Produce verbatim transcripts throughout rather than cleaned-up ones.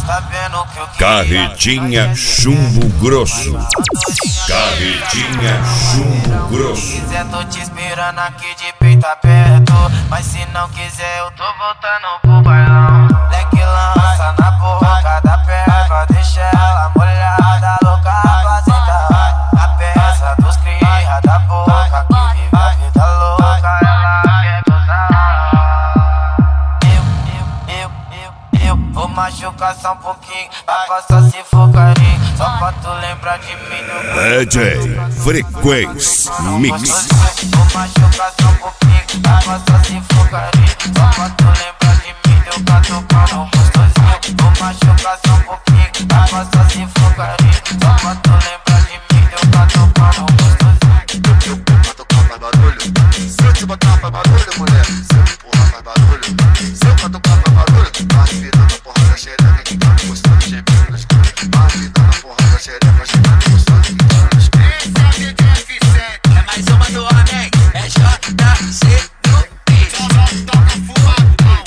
tá vendo que eu Carretinha chumbo grosso. Carretinha chumbo grosso. Se quiser tô te esperando aqui de peito aberto, mas se não quiser eu tô voltando pro bailão. Leque lança na boca da perna, deixa ela molhada, louca pra sentar. A peça dos cria da boca que vive a vida louca, ela quer gozar. Eu, eu, eu, eu, eu vou machucar só um pouquinho, pra passar se for carinho, só pra tu lembrar de mim no D J Frequência Mix. vou machucar só um pouquinho, pra passar se for carinho, só pra tu lembrar de mim, deu pra tocar no gostosinho. Vou machucar só um pouquinho, pra passar se for carinho, só pra tu lembrar de mim, deu pra tocar no gostosinho. Eu pra tocar faz barulho, se eu te botar faz barulho, mulher. Se eu empurrar faz barulho, se eu pra tocar faz barulho. Vai virando a porra da xereca, que tá gostando, gemendo no escuro. Vai virando a porra da xereca, gemendo gostoso, que tá no escuro. Esse é o D J F sete, é mais uma do homem, é J C no beat. Toca fumadão.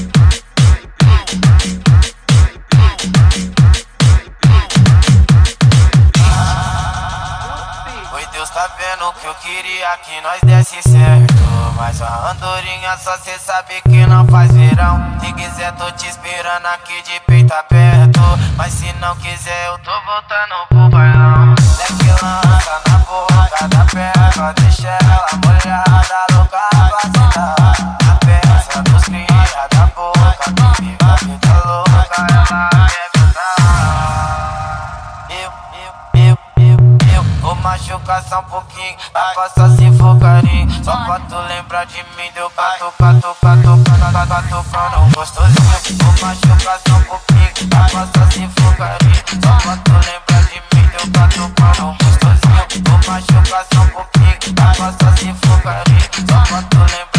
Oi, Deus tá vendo que eu queria que nós desse certo, mas a andorinha só cê sabe que não faz verão. Se quiser tô te esperando aqui de peito aberto, mas se não quiser eu tô voltando pro bailão. Leque lança na boca da perna, deixa ela molhada, louca pra sentar. A peça dos cria da boca que vive a vida louca, ela quer gozar. Eu, eu, eu, eu, eu vou machucar só um pouquinho, pra passar se for carinho, só pra tu lembrar de mim, deu pra tocar, tocar, tocar, tocar, tocar no gostosinho. Vou machucar só um pouquinho, pra passar se for carinho, só pra tu lembrar de mim, deu pra tocar no gostosinho. Vou machucar só um pouquinho, pra passar se for carinho, só pra tu lembrar